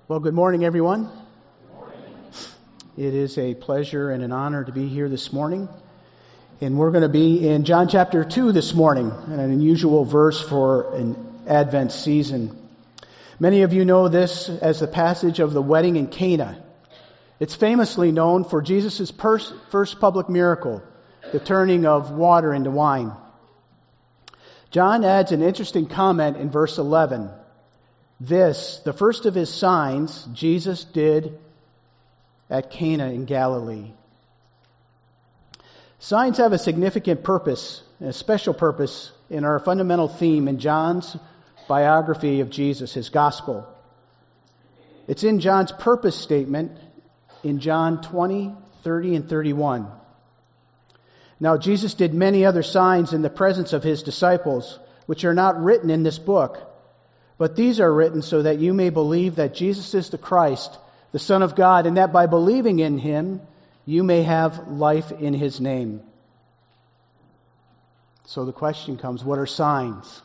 Well, good morning, everyone. It is a pleasure and an honor to be here this morning. And we're going to be in John chapter 2 this morning, an unusual verse for an Advent season. Many of you know this as the passage of the wedding in Cana. It's famously known for Jesus' first public miracle, the turning of water into wine. John adds an interesting comment in verse 11. This, the first of his signs, Jesus did at Cana in Galilee. Signs have a significant purpose, a special purpose in our fundamental theme in John's biography of Jesus, his gospel. It's in John's purpose statement in John 20, 30, and 31. Now, Jesus did many other signs in the presence of his disciples, which are not written in this book. But these are written so that you may believe that Jesus is the Christ, the Son of God, and that by believing in him, you may have life in his name. So the question comes, what are signs?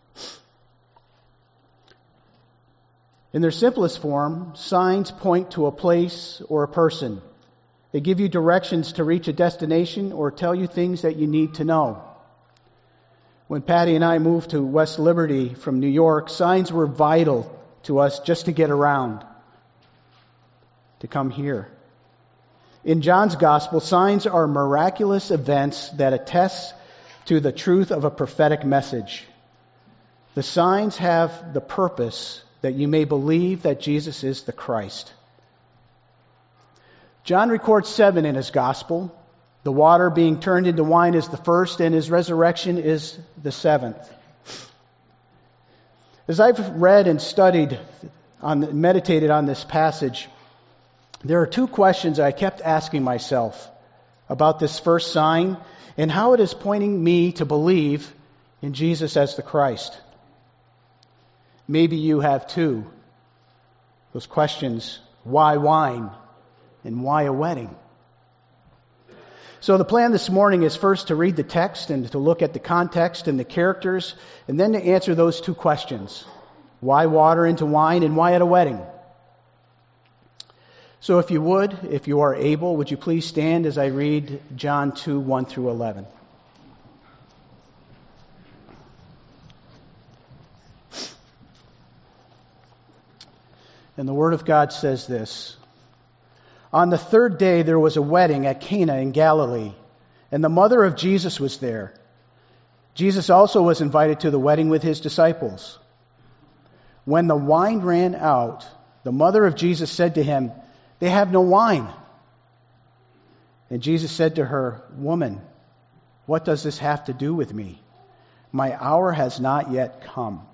In their simplest form, signs point to a place or a person. They give you directions to reach a destination or tell you things that you need to know. When Patty and I moved to West Liberty from New York, signs were vital to us just to get around, to come here. In John's gospel, signs are miraculous events that attest to the truth of a prophetic message. The signs have the purpose that you may believe that Jesus is the Christ. John records 7 in his gospel. The water being turned into wine is the first, and his resurrection is the 7th. As I've read and meditated on this passage, there are 2 questions I kept asking myself about this first sign and how it is pointing me to believe in Jesus as the Christ. Maybe you have too. Those questions, why wine and why a wedding? So the plan this morning is first to read the text and to look at the context and the characters, and then to answer those 2 questions. Why water into wine and why at a wedding? So if you are able, would you please stand as I read John 2, 1 through 11. And the Word of God says this. On the 3rd day there was a wedding at Cana in Galilee, and the mother of Jesus was there. Jesus also was invited to the wedding with his disciples. When the wine ran out, the mother of Jesus said to him, "They have no wine." And Jesus said to her, "Woman, what does this have to do with me? My hour has not yet come."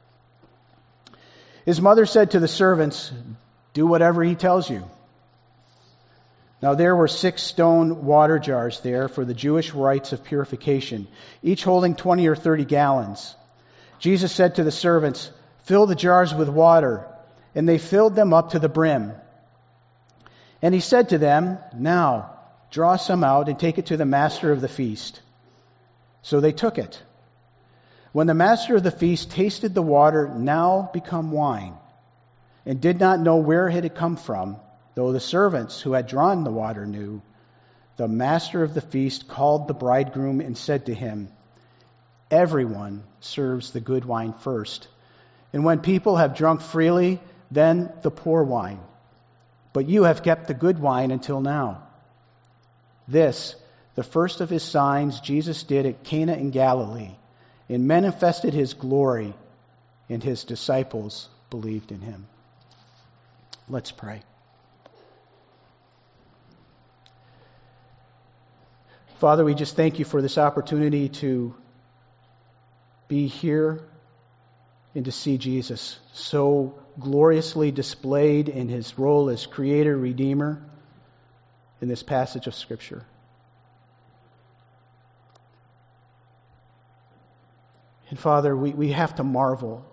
His mother said to the servants, "Do whatever he tells you." Now there were 6 stone water jars there for the Jewish rites of purification, each holding 20 or 30 gallons. Jesus said to the servants, "Fill the jars with water," and they filled them up to the brim. And he said to them, "Now draw some out and take it to the master of the feast." So they took it. When the master of the feast tasted the water now become wine, and did not know where it had come from, though the servants who had drawn the water knew, the master of the feast called the bridegroom and said to him, "Everyone serves the good wine first, and when people have drunk freely, then the poor wine. But you have kept the good wine until now." This, the first of his signs, Jesus did at Cana in Galilee, and manifested his glory, and his disciples believed in him. Let's pray. Father, we just thank you for this opportunity to be here and to see Jesus so gloriously displayed in his role as Creator, Redeemer in this passage of Scripture. And Father, we have to marvel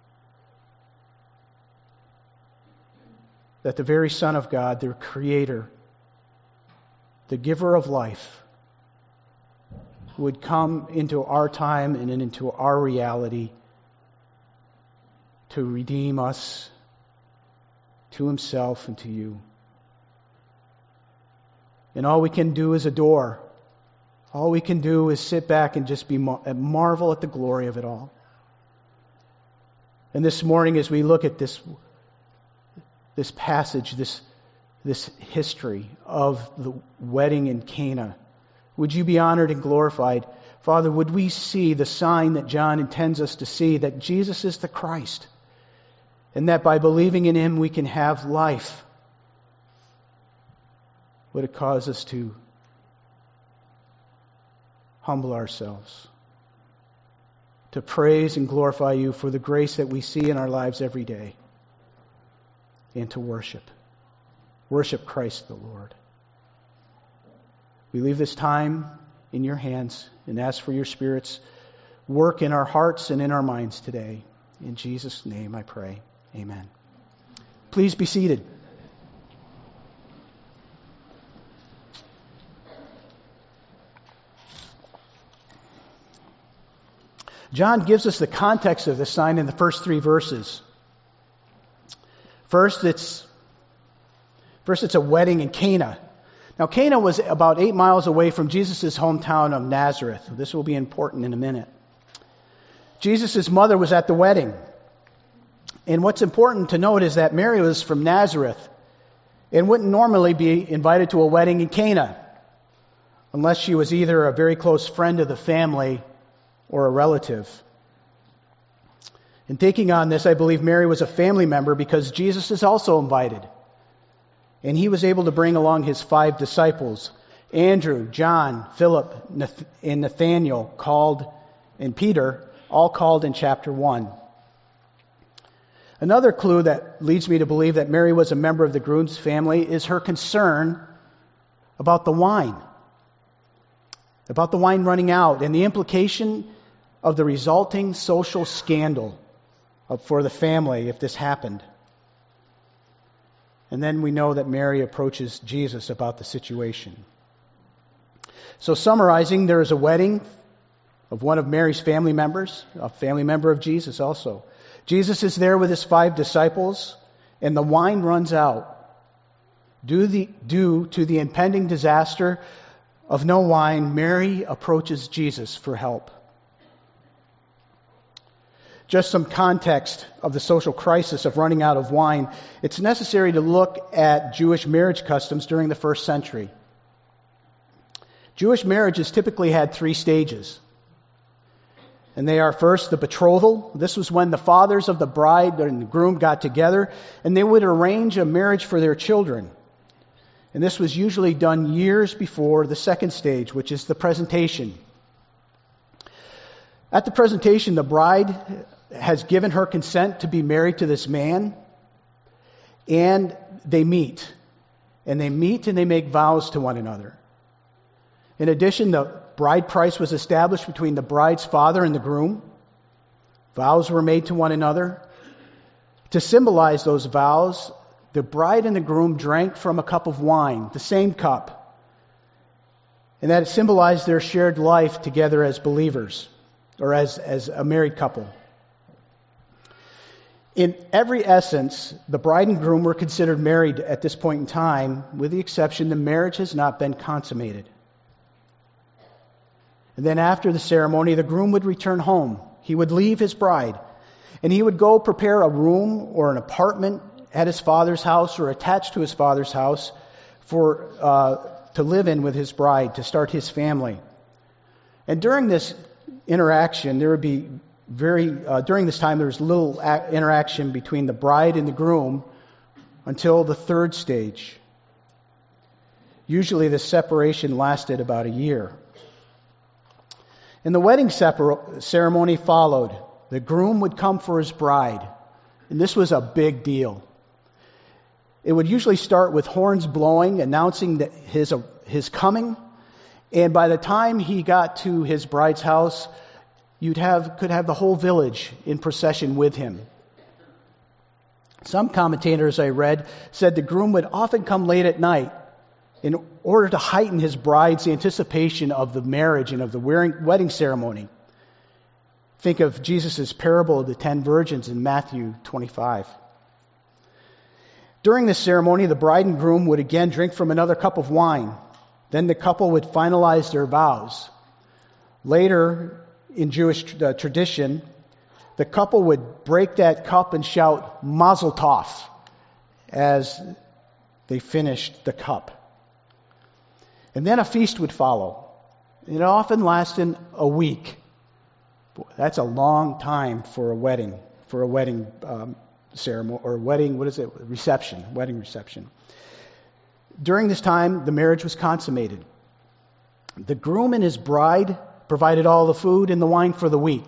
that the very Son of God, the Creator, the giver of life, would come into our time and into our reality to redeem us, to himself and to you. And all we can do is adore. All we can do is sit back and just marvel at the glory of it all. And this morning, as we look at this passage, this history of the wedding in Cana, would you be honored and glorified? Father, would we see the sign that John intends us to see, that Jesus is the Christ, and that by believing in him we can have life? Would it cause us to humble ourselves, to praise and glorify you for the grace that we see in our lives every day, and to worship Christ the Lord. We leave this time in your hands and ask for your Spirit's work in our hearts and in our minds today. In Jesus' name I pray. Amen. Please be seated. John gives us the context of this sign in the first 3 verses. First, it's a wedding in Cana. Now, Cana was about 8 miles away from Jesus' hometown of Nazareth. This will be important in a minute. Jesus' mother was at the wedding. And what's important to note is that Mary was from Nazareth and wouldn't normally be invited to a wedding in Cana unless she was either a very close friend of the family or a relative. In thinking on this, I believe Mary was a family member because Jesus is also invited. And he was able to bring along his 5 disciples, Andrew, John, Philip, and Nathanael, and Peter, all called in chapter 1. Another clue that leads me to believe that Mary was a member of the groom's family is her concern about the wine running out, and the implication of the resulting social scandal for the family if this happened. And then we know that Mary approaches Jesus about the situation. So summarizing, there is a wedding of one of Mary's family members, a family member of Jesus also. Jesus is there with his 5 disciples, and the wine runs out. Due to the impending disaster of no wine, Mary approaches Jesus for help. Just some context of the social crisis of running out of wine. It's necessary to look at Jewish marriage customs during the first century. Jewish marriages typically had 3 stages. And they are first the betrothal. This was when the fathers of the bride and the groom got together and they would arrange a marriage for their children. And this was usually done years before the second stage, which is the presentation. At the presentation, the bride has given her consent to be married to this man, and they meet. And they make vows to one another. In addition, the bride price was established between the bride's father and the groom. Vows were made to one another. To symbolize those vows, the bride and the groom drank from a cup of wine, the same cup. And that it symbolized their shared life together as believers, or as a married couple. In every essence, the bride and groom were considered married at this point in time, with the exception the marriage has not been consummated. And then after the ceremony, the groom would return home. He would leave his bride, and he would go prepare a room or an apartment at his father's house or attached to his father's house to live in with his bride, to start his family. And during this interaction, during this time, there was little interaction between the bride and the groom until the third stage. Usually the separation lasted about a year. And the wedding ceremony followed. The groom would come for his bride, and this was a big deal. It would usually start with horns blowing, announcing that his coming, and by the time he got to his bride's house, could have the whole village in procession with him. Some commentators I read said the groom would often come late at night in order to heighten his bride's anticipation of the marriage and of the wedding ceremony. Think of Jesus' parable of the 10 virgins in Matthew 25. During this ceremony, the bride and groom would again drink from another cup of wine. Then the couple would finalize their vows. Later, in Jewish tradition, the couple would break that cup and shout Mazel Tov as they finished the cup. And then a feast would follow. It often lasted a week. Boy, that's a long time for a wedding ceremony, or wedding reception. During this time, the marriage was consummated. The groom and his bride provided all the food and the wine for the week.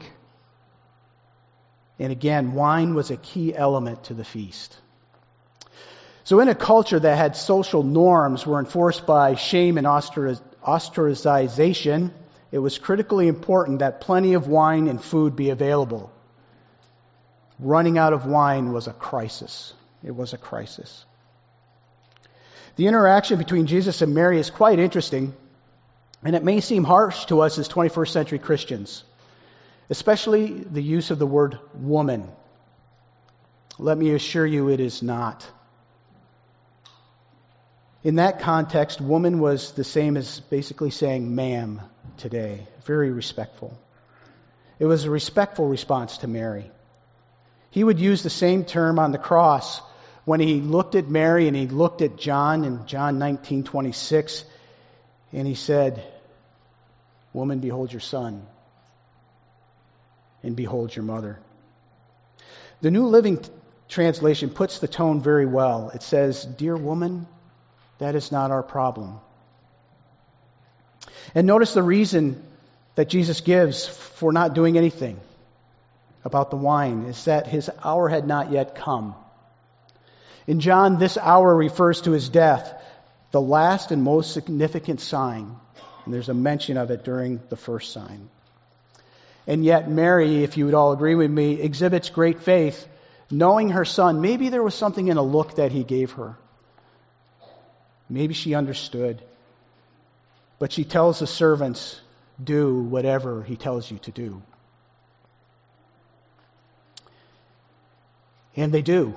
And again, wine was a key element to the feast. So in a culture that had social norms were enforced by shame and ostracization, it was critically important that plenty of wine and food be available. Running out of wine was a crisis. It was a crisis. The interaction between Jesus and Mary is quite interesting, and it may seem harsh to us as 21st century Christians, especially the use of the word woman. Let me assure you it is not. In that context, woman was the same as basically saying ma'am today. Very respectful. It was a respectful response to Mary. He would use the same term on the cross when he looked at Mary and he looked at John in John 19:26, and he said, "Woman, behold your son, and behold your mother." The New Living Translation puts the tone very well. It says, "Dear woman, that is not our problem." And notice the reason that Jesus gives for not doing anything about the wine is that his hour had not yet come. In John, this hour refers to his death, the last and most significant sign. And there's a mention of it during the first sign. And yet Mary, if you would all agree with me, exhibits great faith, knowing her son. Maybe there was something in a look that he gave her. Maybe she understood. But she tells the servants, do whatever he tells you to do. And they do.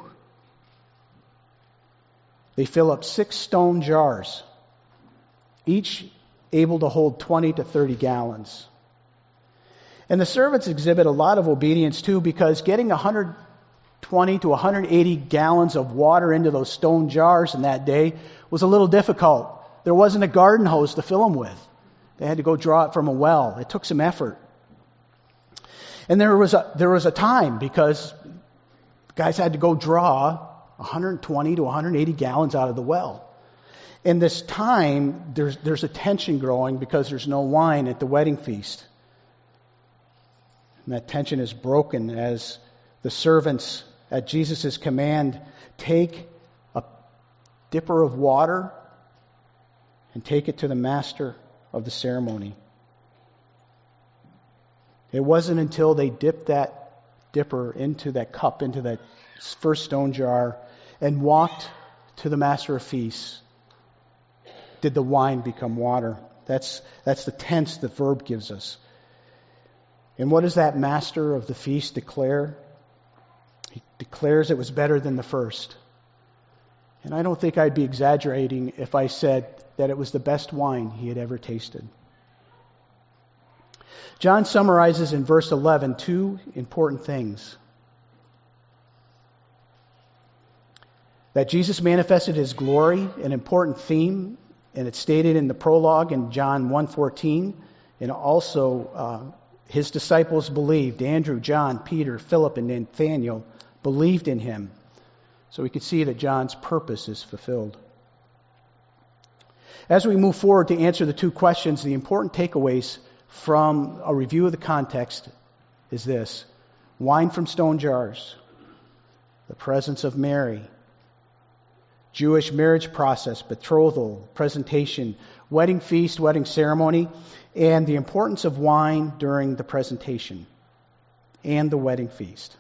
They fill up 6 stone jars, each able to hold 20 to 30 gallons. And the servants exhibit a lot of obedience too, because getting 120 to 180 gallons of water into those stone jars in that day was a little difficult. There wasn't a garden hose to fill them with. They had to go draw it from a well. It took some effort. And there was a time, because guys had to go draw 120 to 180 gallons out of the well. In this time, there's a tension growing because there's no wine at the wedding feast. And that tension is broken as the servants, at Jesus' command, take a dipper of water and take it to the master of the ceremony. It wasn't until they dipped that dipper into that cup, into that first stone jar, and walked to the master of feasts, did the wine become water. That's the tense the verb gives us. And what does that master of the feast declare? He declares it was better than the first. And I don't think I'd be exaggerating if I said that it was the best wine he had ever tasted. John summarizes in verse 11 2 important things. That Jesus manifested his glory, an important theme, and it's stated in the prologue in John 1:14, and also his disciples believed. Andrew, John, Peter, Philip, and Nathanael believed in him. So we can see that John's purpose is fulfilled. As we move forward to answer the 2 questions, the important takeaways from a review of the context is this: wine from stone jars, the presence of Mary, Jewish marriage process, betrothal, presentation, wedding feast, wedding ceremony, and the importance of wine during the presentation and the wedding feast.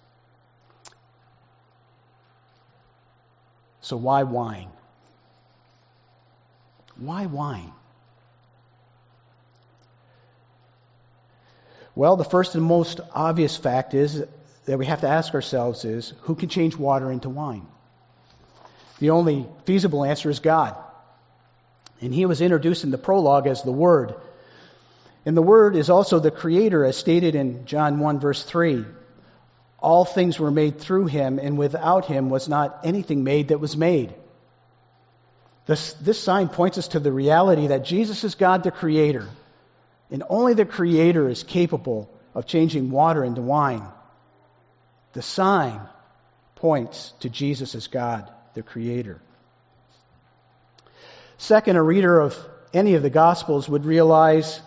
So why wine? Why wine? Well, the first and most obvious fact is that we have to ask ourselves is, who can change water into wine? The only feasible answer is God. And he was introduced in the prologue as the Word. And the Word is also the Creator, as stated in John 1, verse 3. All things were made through him, and without him was not anything made that was made. This sign points us to the reality that Jesus is God the Creator, and only the Creator is capable of changing water into wine. The sign points to Jesus as God the Creator. Second, a reader of any of the Gospels would realize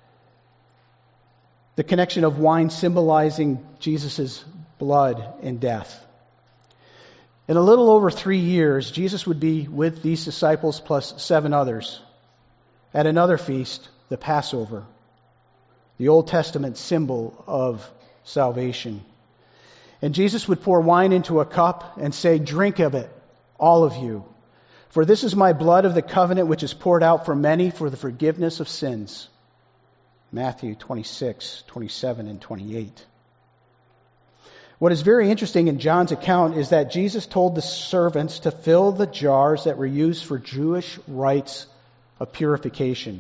the connection of wine symbolizing Jesus' blood and death. In a little over 3 years, Jesus would be with these disciples plus 7 others at another feast, the Passover, the Old Testament symbol of salvation. And Jesus would pour wine into a cup and say, "Drink of it, all of you. For this is my blood of the covenant, which is poured out for many for the forgiveness of sins." Matthew 26, 27, and 28. What is very interesting in John's account is that Jesus told the servants to fill the jars that were used for Jewish rites of purification.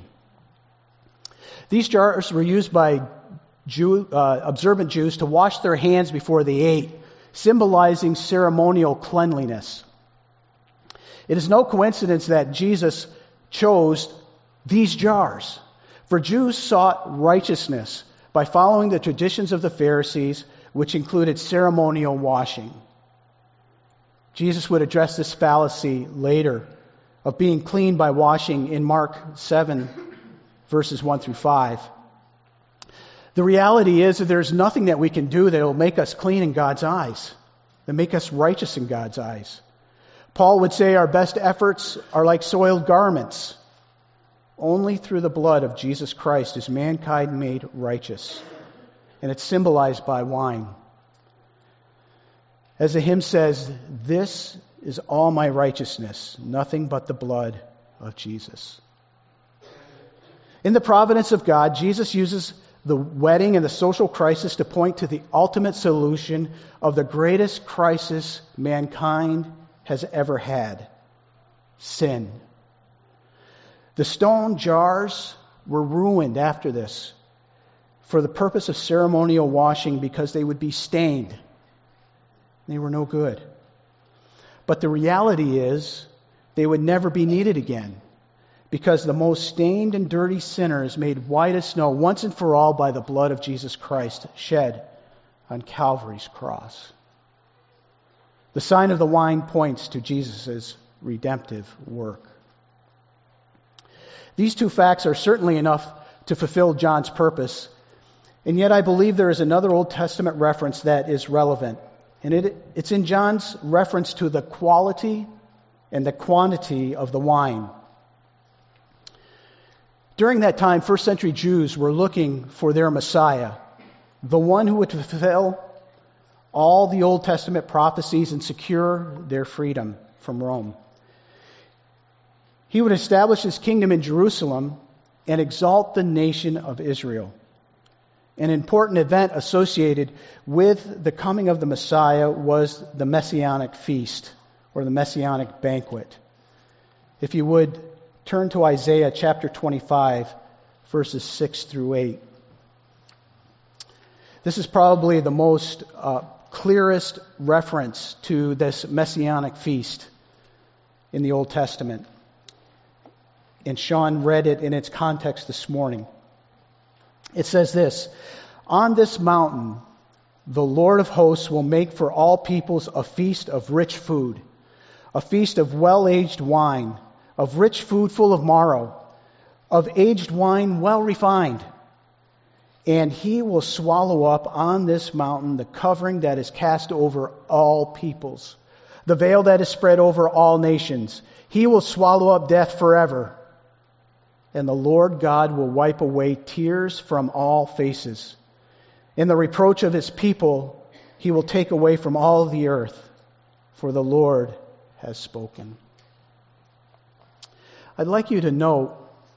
These jars were used by observant Jews to wash their hands before they ate, symbolizing ceremonial cleanliness. It is no coincidence that Jesus chose these jars, for Jews sought righteousness by following the traditions of the Pharisees, which included ceremonial washing. Jesus would address this fallacy later of being clean by washing in Mark 7, verses 1 through 5. The reality is that there's nothing that we can do that will make us clean in God's eyes, that make us righteous in God's eyes. Paul would say our best efforts are like soiled garments. Only through the blood of Jesus Christ is mankind made righteous. And it's symbolized by wine. As the hymn says, "This is all my righteousness, nothing but the blood of Jesus." In the providence of God, Jesus uses the wedding and the social crisis to point to the ultimate solution of the greatest crisis mankind has ever had: sin. The stone jars were ruined after this for the purpose of ceremonial washing because they would be stained. They were no good. But the reality is they would never be needed again because the most stained and dirty sinner is made white as snow once and for all by the blood of Jesus Christ shed on Calvary's cross. The sign of the wine points to Jesus' redemptive work. These two facts are certainly enough to fulfill John's purpose. And yet I believe there is another Old Testament reference that is relevant. And it's in John's reference to the quality and the quantity of the wine. During that time, first century Jews were looking for their Messiah, the one who would fulfill all the Old Testament prophecies and secure their freedom from Rome. He would establish his kingdom in Jerusalem and exalt the nation of Israel. An important event associated with the coming of the Messiah was the Messianic feast, or the Messianic banquet. If you would, turn to Isaiah chapter 25, verses 6 through 8. This is probably the most clearest reference to this Messianic feast in the Old Testament. And Sean read it in its context this morning. It says this: "On this mountain, the Lord of hosts will make for all peoples a feast of rich food, a feast of well-aged wine, of rich food full of marrow, of aged wine well refined. And he will swallow up on this mountain the covering that is cast over all peoples, the veil that is spread over all nations. He will swallow up death forever. And the Lord God will wipe away tears from all faces. And the reproach of his people he will take away from all the earth, for the Lord has spoken." I'd like you to note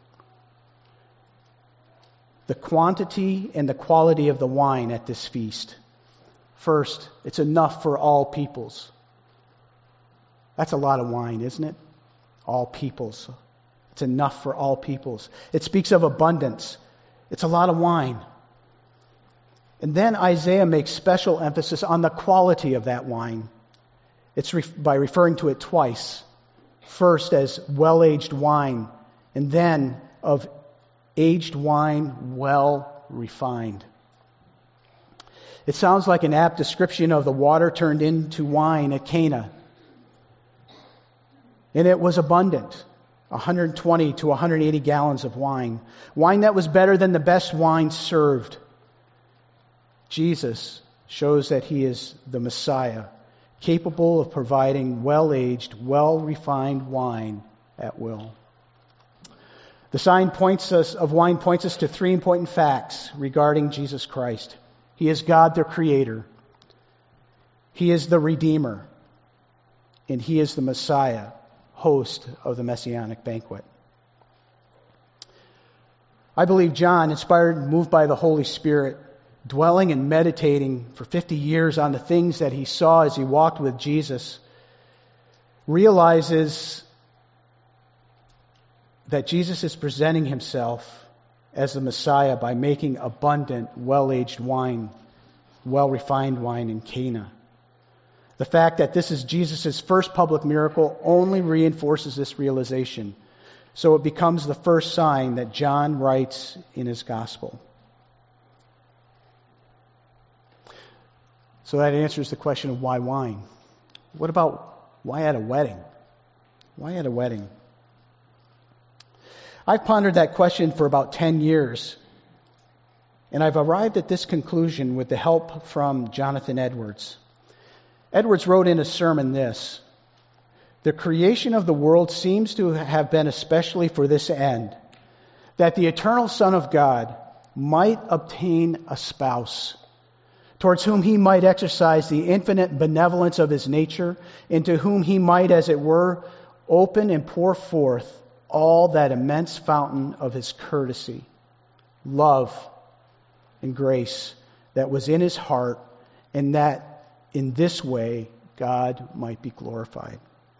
the quantity and the quality of the wine at this feast. First, it's enough for all peoples. That's a lot of wine, isn't it? All peoples. It's enough for all peoples. It speaks of abundance. It's a lot of wine. And then Isaiah makes special emphasis on the quality of that wine. It's by referring to it twice. First as well-aged wine, and then of aged wine well refined. It sounds like an apt description of the water turned into wine at Cana. And it was abundant. 120 to 180 gallons of wine. Wine that was better than the best wine served. Jesus shows that He is the Messiah, capable of providing well-aged, well-refined wine at will. The sign of wine points us to three important facts regarding Jesus Christ. He is God, the Creator. He is the Redeemer. And He is the Messiah, host of the Messianic banquet. I believe John, inspired and moved by the Holy Spirit, dwelling and meditating for 50 years on the things that he saw as he walked with Jesus, realizes that Jesus is presenting Himself as the Messiah by making abundant, well-aged wine, well-refined wine in Cana. The fact that this is Jesus' first public miracle only reinforces this realization. So it becomes the first sign that John writes in his gospel. So that answers the question of why wine. What about why at a wedding? Why at a wedding? I've pondered that question for about 10 years, and I've arrived at this conclusion with the help from Jonathan Edwards. Edwards wrote in a sermon this: the creation of the world seems to have been especially for this end, that the eternal Son of God might obtain a spouse, towards whom He might exercise the infinite benevolence of His nature, and to whom He might, as it were, open and pour forth all that immense fountain of His courtesy, love, and grace that was in His heart, and that in this way God might be glorified.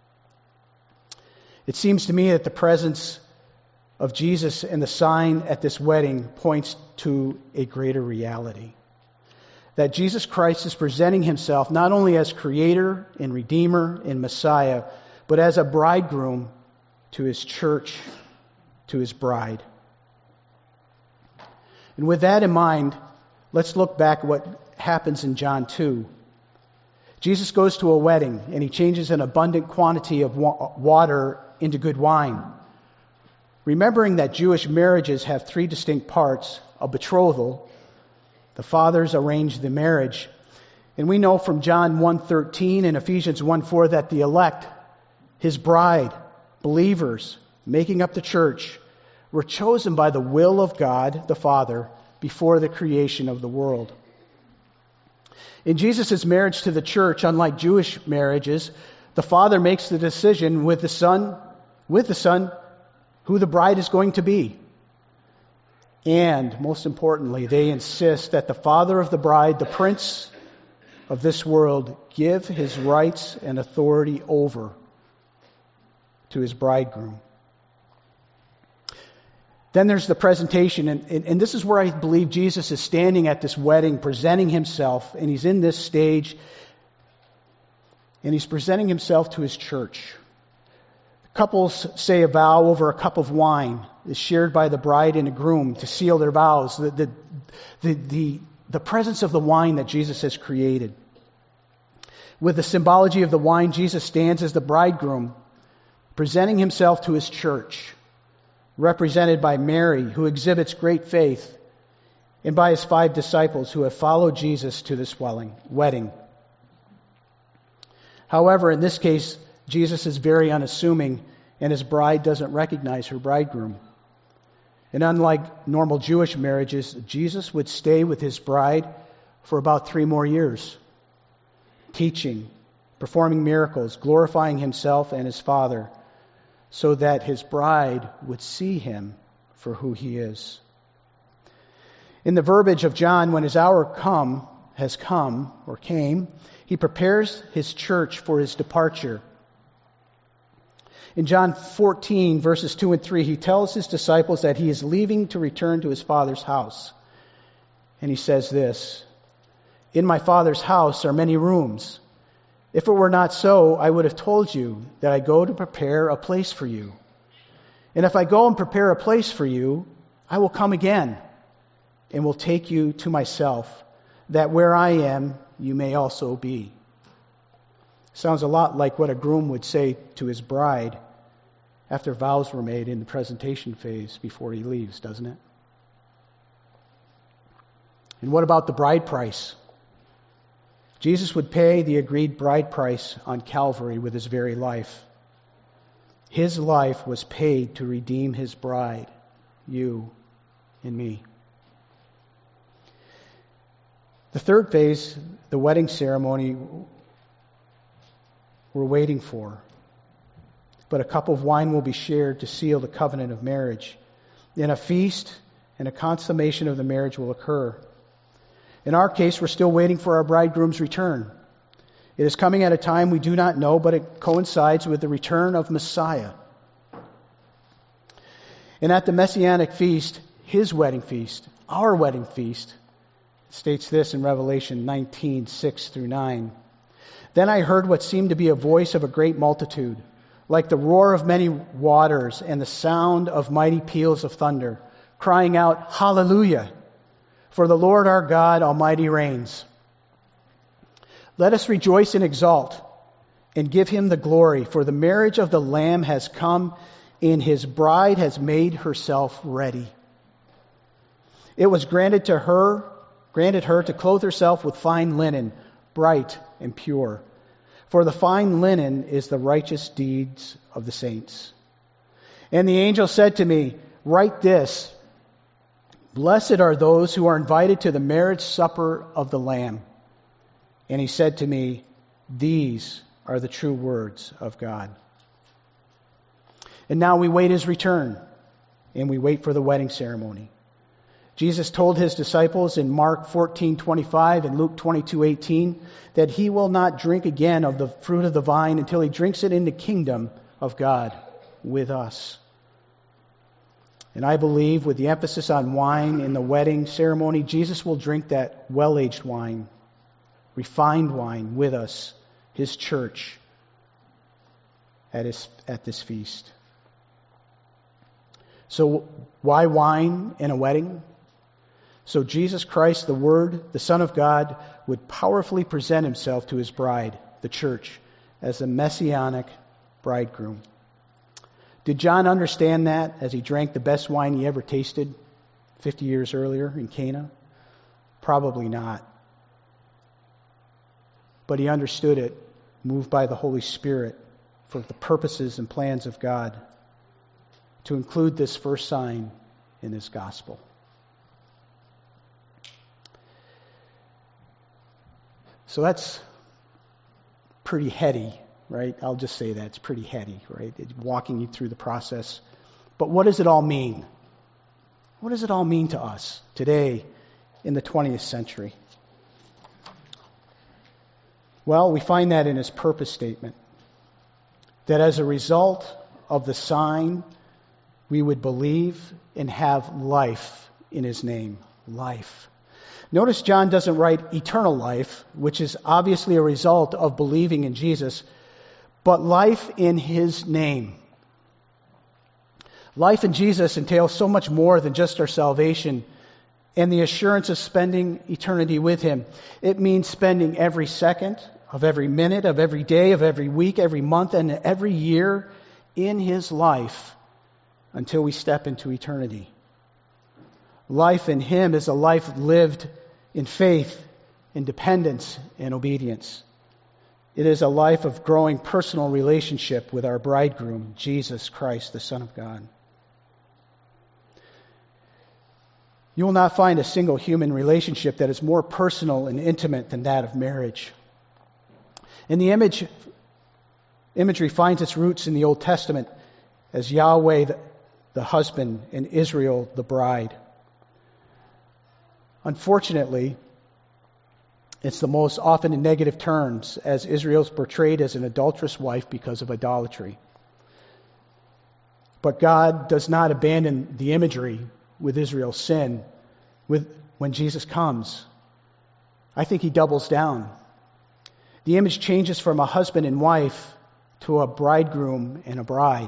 It seems to me that the presence of Jesus and the sign at this wedding points to a greater reality. That Jesus Christ is presenting Himself not only as Creator and Redeemer and Messiah, but as a bridegroom to His church, to His bride. And with that in mind, let's look back at what happens in John 2. Jesus goes to a wedding and He changes an abundant quantity of water into good wine. Remembering that Jewish marriages have three distinct parts: a betrothal, the fathers arrange the marriage, and we know from John 1:13 and Ephesians 1:4 that the elect, His bride, believers making up the church, were chosen by the will of God the Father before the creation of the world. In Jesus' marriage to the church, unlike Jewish marriages, the Father makes the decision with the Son, who the bride is going to be. And, most importantly, they insist that the father of the bride, the prince of this world, give his rights and authority over to his bridegroom. Then there's the presentation, and this is where I believe Jesus is standing at this wedding, presenting Himself, and He's in this stage, and He's presenting Himself to His church. Couples say a vow over a cup of wine is shared by the bride and the groom to seal their vows. The presence of the wine that Jesus has created. With the symbology of the wine, Jesus stands as the bridegroom, presenting Himself to His church, represented by Mary, who exhibits great faith, and by His 5 disciples who have followed Jesus to this wedding. However, in this case, Jesus is very unassuming, and His bride doesn't recognize her bridegroom. And unlike normal Jewish marriages, Jesus would stay with His bride for about 3 more years, teaching, performing miracles, glorifying Himself and His Father, so that His bride would see Him for who He is. In the verbiage of John, when His hour came, He prepares His church for His departure. In John 14, verses 2 and 3, he tells his disciples that he is leaving to return to his Father's house. And he says this, "In my Father's house are many rooms. If it were not so, I would have told you that I go to prepare a place for you. And if I go and prepare a place for you, I will come again and will take you to myself, that where I am, you may also be." Sounds a lot like what a groom would say to his bride after vows were made in the presentation phase before he leaves, doesn't it? And what about the bride price? Jesus would pay the agreed bride price on Calvary with his very life. His life was paid to redeem his bride, you and me. The third phase, the wedding ceremony, we're waiting for. But a cup of wine will be shared to seal the covenant of marriage. Then a feast and a consummation of the marriage will occur. In our case, we're still waiting for our bridegroom's return. It is coming at a time we do not know, but it coincides with the return of Messiah. And at the Messianic feast, his wedding feast, our wedding feast, it states this in Revelation 19, 6 through 9. "Then I heard what seemed to be a voice of a great multitude, like the roar of many waters and the sound of mighty peals of thunder, crying out, 'Hallelujah! For the Lord our God Almighty reigns. Let us rejoice and exult and give him the glory, for the marriage of the Lamb has come, and his bride has made herself ready.' It was granted her to clothe herself with fine linen, bright and pure. For the fine linen is the righteous deeds of the saints. And the angel said to me, 'Write this, blessed are those who are invited to the marriage supper of the Lamb.' And he said to me, 'These are the true words of God.'" And now we wait his return, and we wait for the wedding ceremony. Jesus told his disciples in Mark 14:25 and Luke 22:18 that he will not drink again of the fruit of the vine until he drinks it in the kingdom of God with us. And I believe, with the emphasis on wine in the wedding ceremony, Jesus will drink that well-aged wine, refined wine with us, his church, at this feast. So why wine in a wedding? So Jesus Christ, the Word, the Son of God, would powerfully present himself to his bride, the church, as the messianic bridegroom. Did John understand that as he drank the best wine he ever tasted 50 years earlier in Cana? Probably not. But he understood it, moved by the Holy Spirit for the purposes and plans of God, to include this first sign in his gospel. So that's pretty heady, right? I'll just say that. It's pretty heady, right? It's walking you through the process. But what does it all mean? What does it all mean to us today in the 20th century? Well, we find that in his purpose statement. That as a result of the sign, we would believe and have life in his name. Life. Notice John doesn't write eternal life, which is obviously a result of believing in Jesus, but life in his name. Life in Jesus entails so much more than just our salvation and the assurance of spending eternity with him. It means spending every second of every minute, of every day, of every week, every month, and every year in his life until we step into eternity. Life in him is a life lived in faith, in dependence, and obedience. It is a life of growing personal relationship with our bridegroom, Jesus Christ, the Son of God. You will not find a single human relationship that is more personal and intimate than that of marriage. And the imagery finds its roots in the Old Testament as Yahweh, the husband, and Israel, the bride. Unfortunately, it's the most often in negative terms, as Israel's portrayed as an adulterous wife because of idolatry. But God does not abandon the imagery with Israel's sin when Jesus comes. I think he doubles down. The image changes from a husband and wife to a bridegroom and a bride.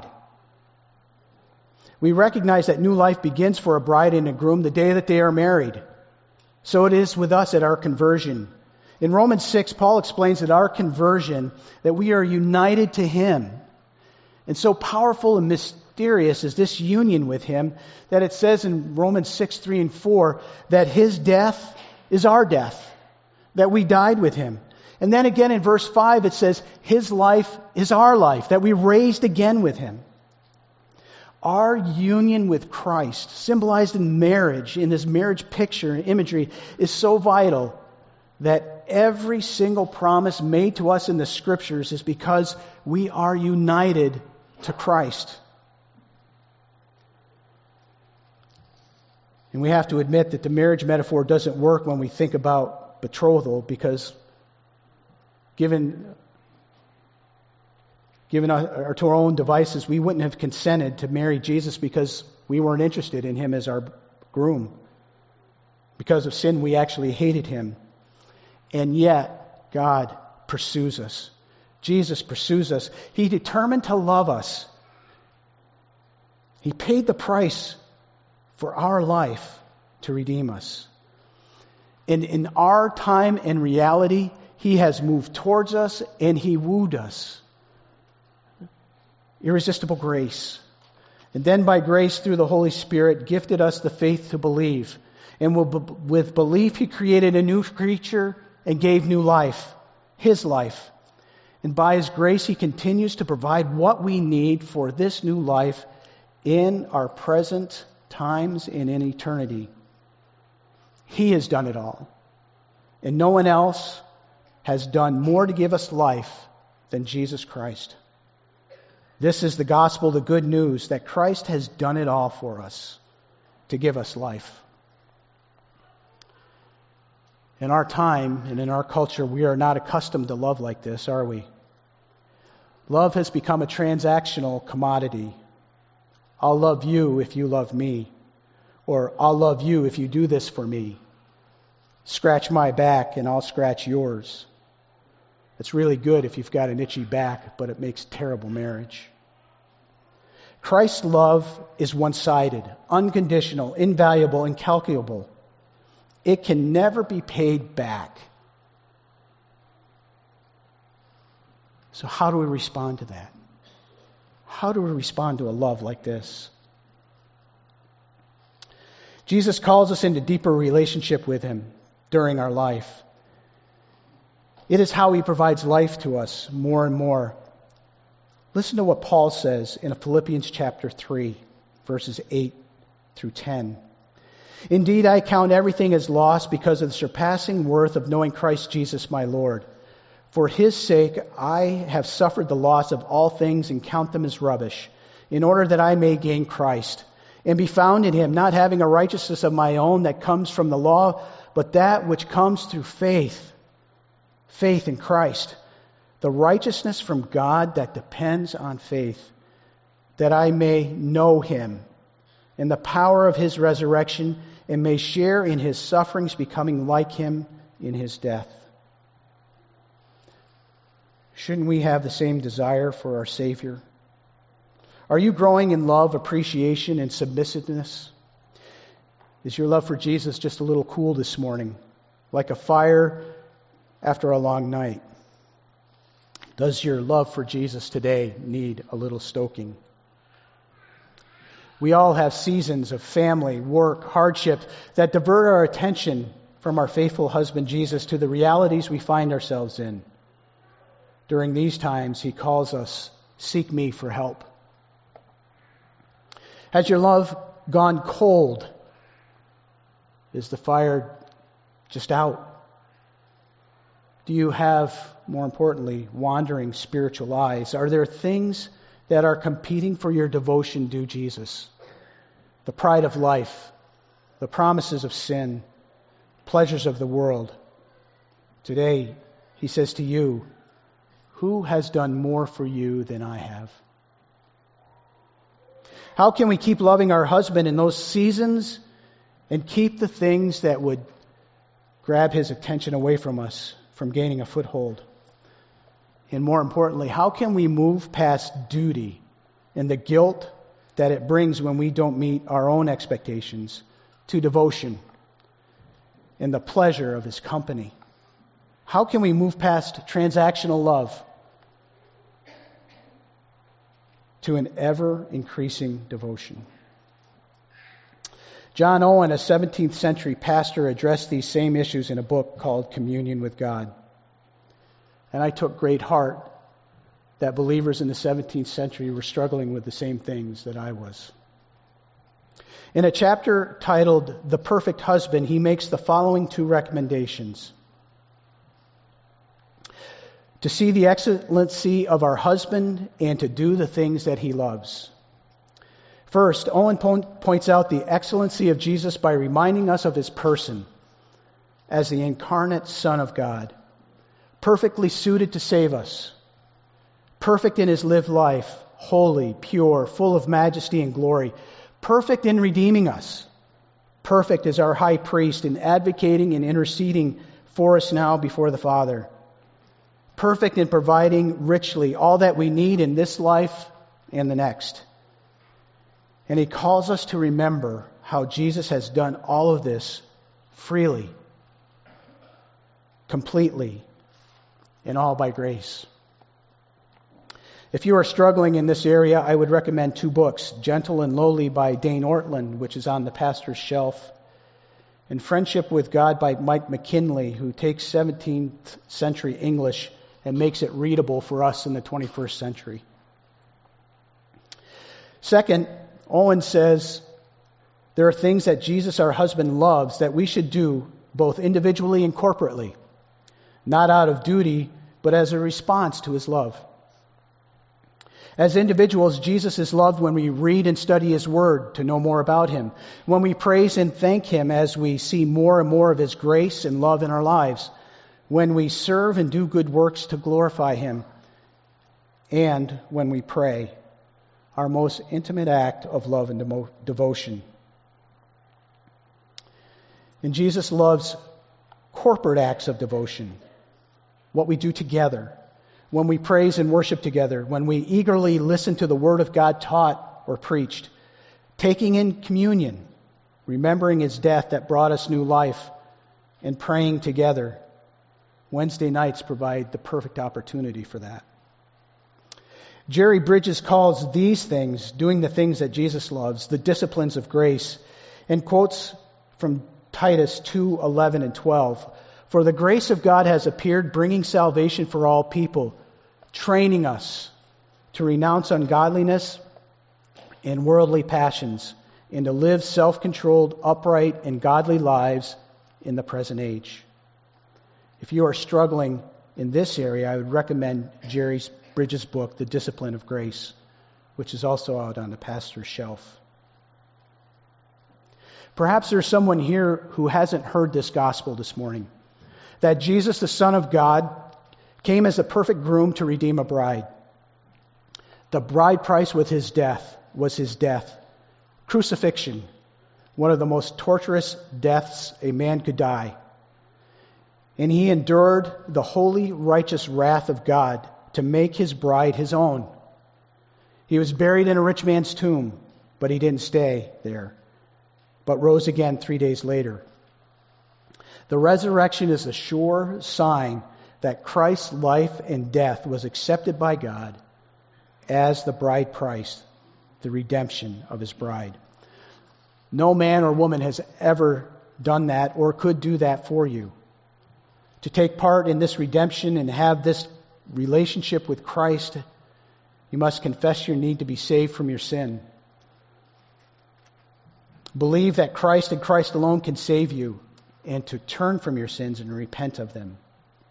We recognize that new life begins for a bride and a groom the day that they are married. So it is with us at our conversion. In Romans 6, Paul explains that our conversion, that we are united to him. And so powerful and mysterious is this union with him that it says in Romans 6, 3 and 4 that his death is our death, that we died with him. And then again in verse 5 it says his life is our life, that we raised again with him. Our union with Christ, symbolized in marriage, in this marriage picture and imagery, is so vital that every single promise made to us in the Scriptures is because we are united to Christ. And we have to admit that the marriage metaphor doesn't work when we think about betrothal, because given to our own devices, we wouldn't have consented to marry Jesus because we weren't interested in him as our groom. Because of sin, we actually hated him. And yet, God pursues us. Jesus pursues us. He determined to love us. He paid the price for our life to redeem us. And in our time and reality, he has moved towards us and he wooed us. Irresistible grace. And then by grace through the Holy Spirit gifted us the faith to believe. And with belief he created a new creature and gave new life, his life. And by his grace he continues to provide what we need for this new life in our present times and in eternity. He has done it all. And no one else has done more to give us life than Jesus Christ. This is the gospel, the good news, that Christ has done it all for us to give us life. In our time and in our culture, we are not accustomed to love like this, are we? Love has become a transactional commodity. I'll love you if you love me. Or I'll love you if you do this for me. Scratch my back and I'll scratch yours. It's really good if you've got an itchy back, but it makes terrible marriage. Christ's love is one-sided, unconditional, invaluable, incalculable. It can never be paid back. So how do we respond to that? How do we respond to a love like this? Jesus calls us into deeper relationship with him during our life. It is how he provides life to us more and more. Listen to what Paul says in Philippians chapter 3, verses 8 through 10. Indeed, I count everything as loss because of the surpassing worth of knowing Christ Jesus my Lord. For his sake, I have suffered the loss of all things and count them as rubbish, in order that I may gain Christ and be found in him, not having a righteousness of my own that comes from the law, but that which comes through faith in Christ, the righteousness from God that depends on faith, that I may know him and the power of his resurrection and may share in his sufferings, becoming like him in his death. Shouldn't we have the same desire for our Savior? Are you growing in love, appreciation, and submissiveness? Is your love for Jesus just a little cool this morning, like a fire after a long night? Does your love for Jesus today need a little stoking? We all have seasons of family, work, hardship that divert our attention from our faithful husband Jesus to the realities we find ourselves in. During these times, he calls us, seek me for help. Has your love gone cold? Is the fire just out? Do you have, more importantly, wandering spiritual eyes? Are there things that are competing for your devotion to Jesus? The pride of life, the promises of sin, pleasures of the world. Today, he says to you, who has done more for you than I have? How can we keep loving our husband in those seasons and keep the things that would grab his attention away from us from gaining a foothold? And more importantly, how can we move past duty and the guilt that it brings when we don't meet our own expectations to devotion and the pleasure of his company? How can we move past transactional love to an ever-increasing devotion? John Owen, a 17th century pastor, addressed these same issues in a book called Communion with God. And I took great heart that believers in the 17th century were struggling with the same things that I was. In a chapter titled The Perfect Husband, he makes the following two recommendations. To see the excellency of our husband and to do the things that he loves. First, Owen points out the excellency of Jesus by reminding us of his person as the incarnate Son of God, perfectly suited to save us, perfect in his lived life, holy, pure, full of majesty and glory, perfect in redeeming us, perfect as our high priest in advocating and interceding for us now before the Father, perfect in providing richly all that we need in this life and the next. And he calls us to remember how Jesus has done all of this freely, completely, and all by grace. If you are struggling in this area, I would recommend two books, Gentle and Lowly by Dane Ortland, which is on the pastor's shelf, and Friendship with God by Mike McKinley, who takes 17th century English and makes it readable for us in the 21st century. Second, Owen says there are things that Jesus, our husband, loves that we should do both individually and corporately, not out of duty, but as a response to his love. As individuals, Jesus is loved when we read and study his word to know more about him, when we praise and thank him as we see more and more of his grace and love in our lives, when we serve and do good works to glorify him, and when we pray, our most intimate act of love and devotion. And Jesus loves corporate acts of devotion, what we do together, when we praise and worship together, when we eagerly listen to the Word of God taught or preached, taking in communion, remembering his death that brought us new life, and praying together. Wednesday nights provide the perfect opportunity for that. Jerry Bridges calls these things, doing the things that Jesus loves, the disciplines of grace, and quotes from Titus 2:11 and 12. For the grace of God has appeared, bringing salvation for all people, training us to renounce ungodliness and worldly passions, and to live self-controlled, upright, and godly lives in the present age. If you are struggling in this area, I would recommend Jerry Bridges' book, The Discipline of Grace, which is also out on the pastor's shelf. Perhaps there's someone here who hasn't heard this gospel this morning, that Jesus, the Son of God, came as a perfect groom to redeem a bride. The bride price was his death. Crucifixion, one of the most torturous deaths a man could die. And he endured the holy, righteous wrath of God to make his bride his own. He was buried in a rich man's tomb, but he didn't stay there, but rose again 3 days later. The resurrection is a sure sign that Christ's life and death was accepted by God as the bride price, the redemption of his bride. No man or woman has ever done that or could do that for you. To take part in this redemption and have this relationship with Christ, you must confess your need to be saved from your sin. Believe that Christ and Christ alone can save you, and to turn from your sins and repent of them.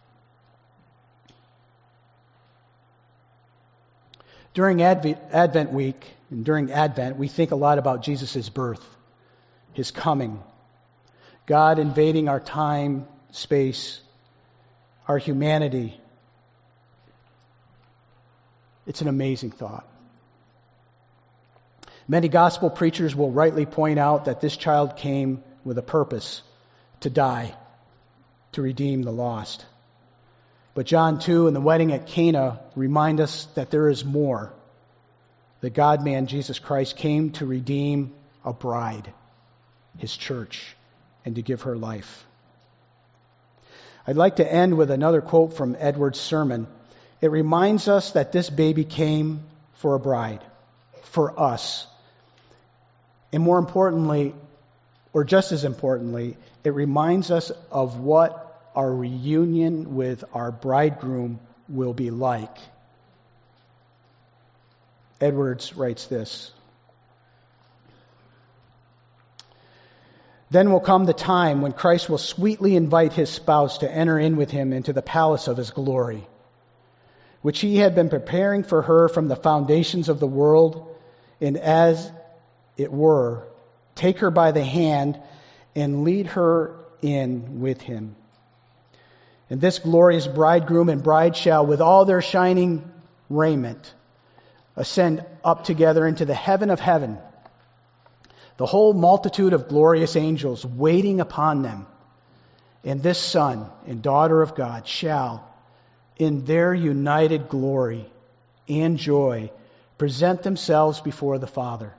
During Advent week and during Advent, we think a lot about Jesus' birth, his coming, God invading our time, space, our humanity. It's an amazing thought. Many gospel preachers will rightly point out that this child came with a purpose, to die, to redeem the lost. But John 2 and the wedding at Cana remind us that there is more. The God-man, Jesus Christ, came to redeem a bride, his church, and to give her life. I'd like to end with another quote from Edwards' sermon. It reminds us that this baby came for a bride, for us. And more importantly, or just as importantly, it reminds us of what our reunion with our bridegroom will be like. Edwards writes this: "Then will come the time when Christ will sweetly invite his spouse to enter in with him into the palace of his glory, which he had been preparing for her from the foundations of the world, and as it were, take her by the hand and lead her in with him. And this glorious bridegroom and bride shall, with all their shining raiment, ascend up together into the heaven of heaven, the whole multitude of glorious angels waiting upon them. And this son and daughter of God shall, in their united glory and joy, present themselves before the Father.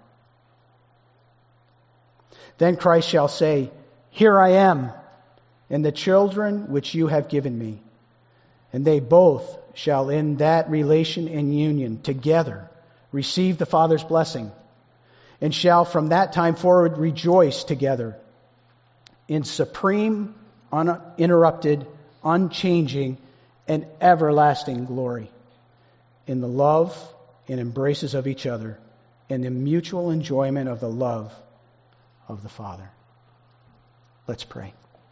Then Christ shall say, 'Here I am, and the children which you have given me.' And they both shall in that relation and union together receive the Father's blessing, and shall from that time forward rejoice together in supreme, uninterrupted, unchanging, and everlasting glory, in the love and embraces of each other, and the mutual enjoyment of the love of the Father." Let's pray.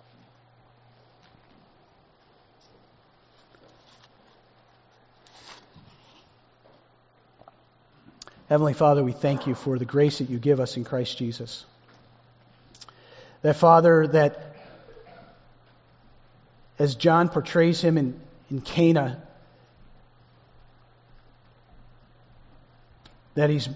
Heavenly Father, we thank you for the grace that you give us in Christ Jesus. That, Father, that as John portrays him in Cana, that he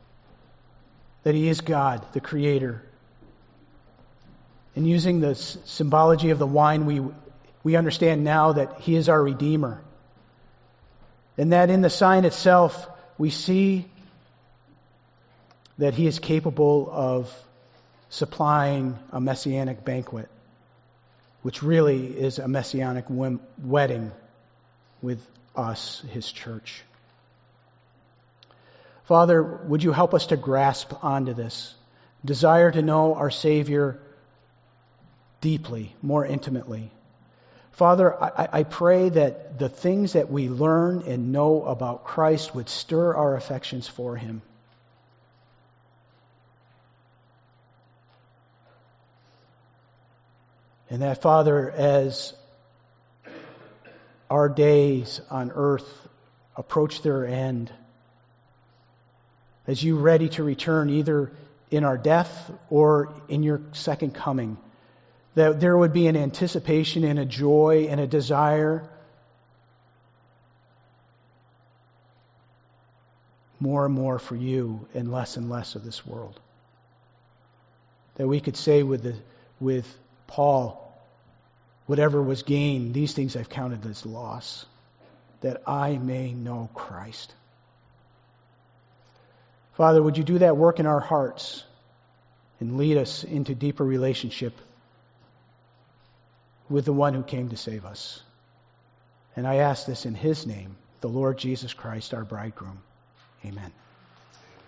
is God, the Creator. And using the symbology of the wine, we understand now that he is our Redeemer. And that in the sign itself, we see that he is capable of supplying a messianic banquet, which really is a messianic wedding with us, his church. Father, would you help us to grasp onto this desire to know our Savior deeply, more intimately. Father, I pray that the things that we learn and know about Christ would stir our affections for him. And that, Father, as our days on earth approach their end, as you ready to return either in our death or in your second coming, that there would be an anticipation and a joy and a desire more and more for you and less of this world. That we could say with Paul, whatever was gained, these things I've counted as loss, that I may know Christ. Father, would you do that work in our hearts and lead us into deeper relationship with the one who came to save us. And I ask this in his name, the Lord Jesus Christ, our bridegroom. Amen.